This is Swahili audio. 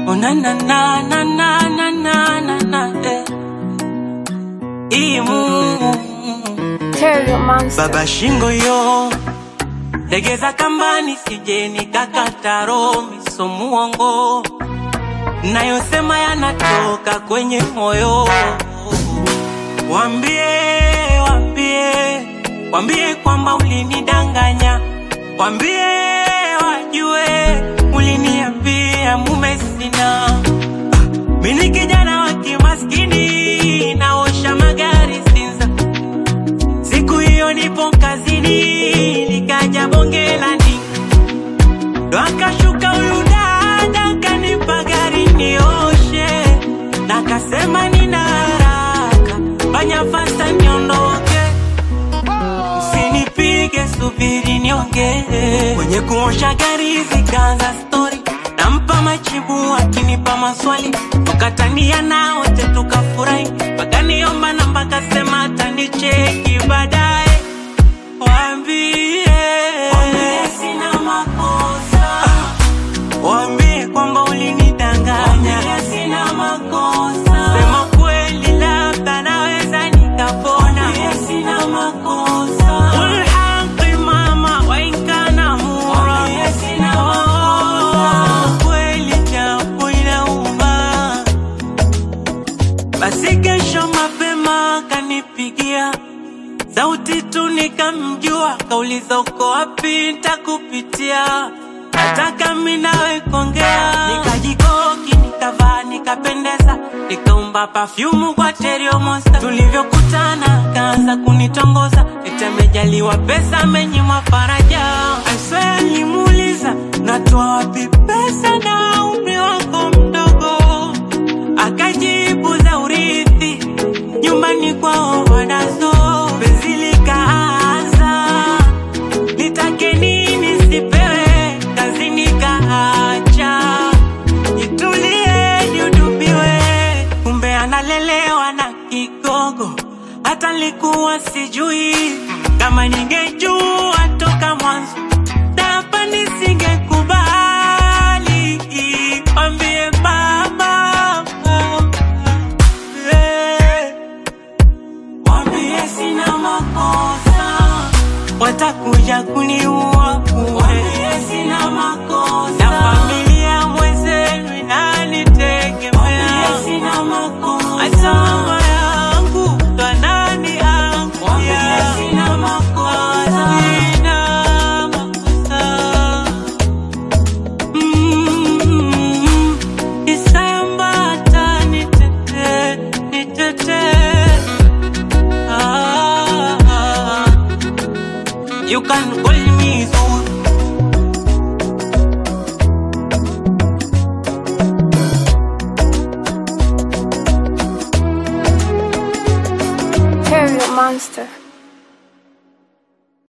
Oh na na na na na na na na Imu Terrio Monster. Baba shingo yo legeza kambani sije nikakata roho miso muongo nayosema yanatoka kwenye moyo. Wambie kwamba ulinidanganya. Wambie wajue uliniambia mume sina. Mimi kijana wa kimaskini naosha magari Sinza. Siku hiyo nipo kazini nikaja bongelani. Ndo akashuka huyu dada kanipa gari nioshe. Nakasema nina haraka fanya fasta niondoke. Usinipige subiri nionge. Kwenye kuosha gari zikaanza story. Nampa majibu akinipa maswali. Tukatania na wote tukafurahi. Wakaniomba namba kasema atanicheki baadaye. Waambie sina makosa. Waambie kwamba ulinidanganya. Waambie sina makosa. Sema kweli labda naweza nikapona. Waambie sina makosa. Ulhaqi mama wa inkana mura. Waambie sina makosa. Kweli japo inauma. Basi kesho mapema kanipigia. Sauti tu nikamjua, kauliza uko wapi nitakupitia. Nataka mimi nawe kuongea. Nikajikoki, nikavaa, nikapendeza. Nikaumba perfume kwa Terrio Monster. Tulivyokutana, kaanza kunitongoza. Nitamejaliwa pesa menyimwa faraja. I swear nilimuuliza, natoa wapi pesa na umri wako mdogo. Akajibu za urithi, nyumbani kwao wanazo. Penzi likaanza, nitake nini sipewe, kazi nikaacha. Nitulie nihudumiwe, kumbe analelewa na kigogo. Hata nilikuwa sijui, kama ningejua toka mwanzo hapa nisingekubali. Mwambie mama, mwambie sina makosa. Watakuja kuniua bure. Mwambie sina makosa. Na familia mwenzenu inanitegemea. Mwambie sina makosa. Hata mama yangu ndo nani yangu. Mwambie sina makosa. Sina makosa. Isambata nitete, nitete. You can call me Zul. Terrio Monster.